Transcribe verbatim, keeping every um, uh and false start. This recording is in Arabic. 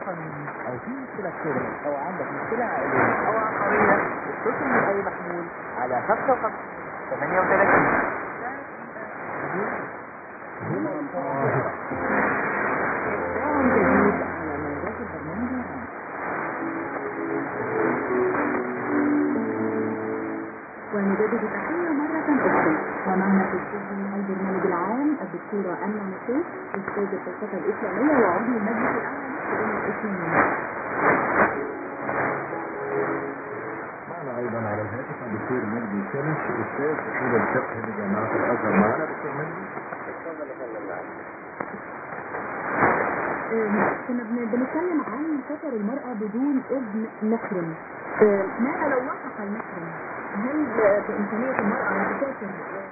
قانوني او في مشكلة شغل او عندك مشكلة عائلية او عقارية، اتصل من اي محمول على خمسة وخمسين ثمانية وثلاثين. هنا القاهرة. جديد على موجات البرنامج العام. ونجدد التحية مرة أخرى، ومعنا في استوديو البرنامج العام الدكتورة أمنة نصير، أستاذ الفلسفة الإسلامية وعضو المجلس الأعلى للشؤون الإسلامية. معنا أيضا على الهاتف الدكتور مجدي سامح، أستاذ أصول الفقه بجامعة الأزهر. معنا دكتور مجدي. تفضل يا فندم. معاك. كنا بنتكلم عن سفر المرأة بدون إذن محرم. ماذا لو وافق المحرم؟ هل بإمكانية المرأة أن تسافر